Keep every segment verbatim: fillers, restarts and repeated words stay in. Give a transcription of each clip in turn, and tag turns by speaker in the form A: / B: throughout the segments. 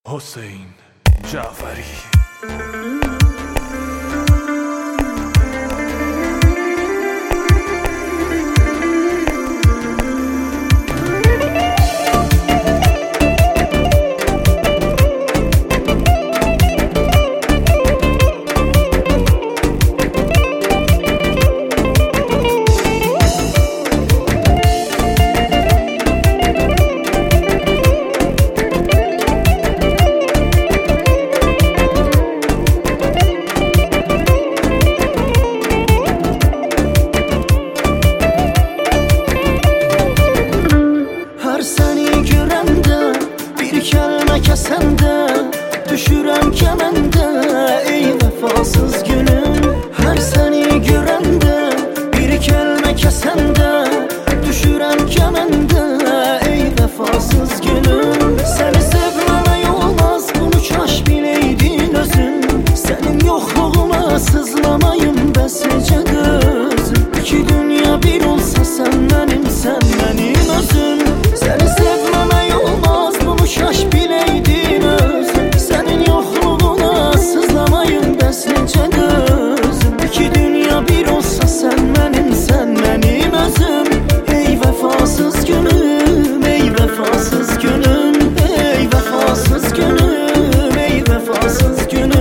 A: حسین جعفری.
B: Kəsəndə düşürəm kəməndə, ey vəfasız günüm. Hər səni görəndə bir kəlmə kəsəndə düşürəm kəməndə, ey vəfasız günüm. Səni sevməmək olmaz, bunu kaş biləydin özün. Sənin yoxluğuna sızlamayım bəs necə dözüm. İki dünya bir olsa sən mənim, sən mənim özüm. Səni sevməmək olmaz, bunu kaş biləydin özüm. Sənin yoxluğuna sızlamayım bəs necə dözüm. İki dünya bir olsa sən mənim, sən mənim özüm. Ey vəfasız günüm, ey vəfasız günüm, ey vəfasız günüm, ey vəfasız günüm.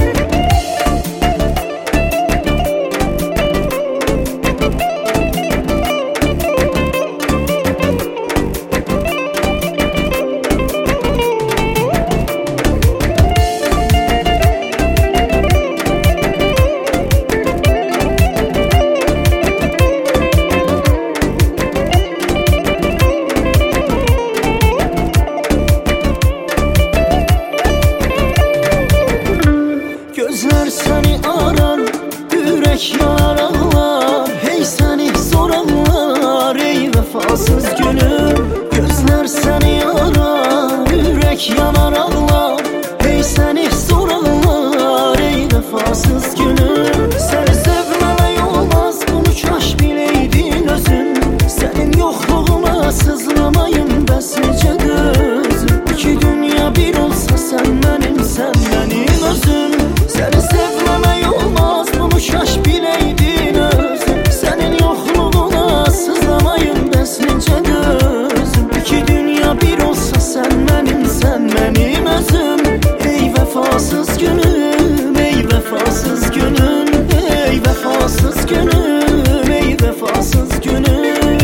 B: Gözlər səni arar, ürək yanar ağlar. Hey səni sorarlar, ey vəfasız günüm. Gözlər səni arar, ürək yanar ağlar. Hey səni sorarlar, ey vəfasız günüm. Səni sevməmək olmaz, bunu kaş biləydin özün. Sənin yoxluğuna sızlamayım bəs necə dözüm. İki dünya bir olsa sən mənim, sən mənim özüm. Səni sevməmək olmaz, bunu kaş biləydin özüm. Sənin yoxluğuna sızlamayım bəs necə dözüm. İki dünya bir olsa sən mənim, sən mənim özüm. Ey vəfasız günüm, ey vəfasız günüm, ey vəfasız günüm, ey vəfasız günüm.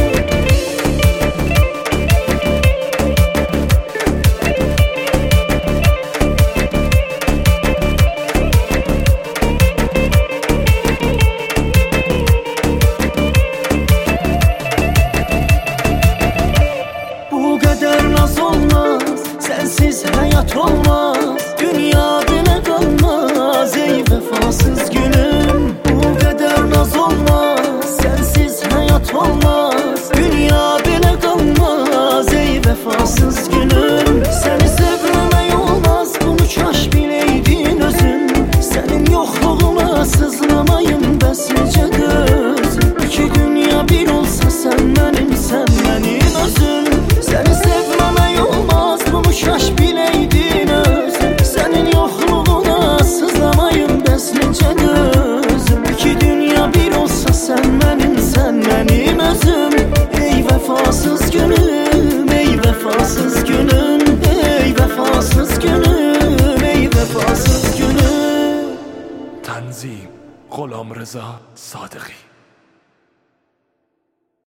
B: Sensiz hayat olmaz, dünya bile kalmaz. Ey vefasız günüm, bu kadar naz olmaz. Sensiz hayat olmaz, dünya bile kalmaz. Ey vefasız günüm. Seni sevmemek olmaz, bunu kaş bileydin özün. Senin yokluğuna sızlamayım bəs necə dözüm. İki dünya bir olsa sen benim, sen benim özüm. Seni sevmemek olmaz, bunu kaş biləydin özüm. Sənin yoxluğuna sızlamayım bəs necə dözüm. İki dünya bir olsa sən mənim, sən mənim özüm. Ey vəfasız günüm, ey vəfasız günüm, ey vəfasız günüm, ey vəfasız günüm.
A: تنظیم غلامرضا صادقی.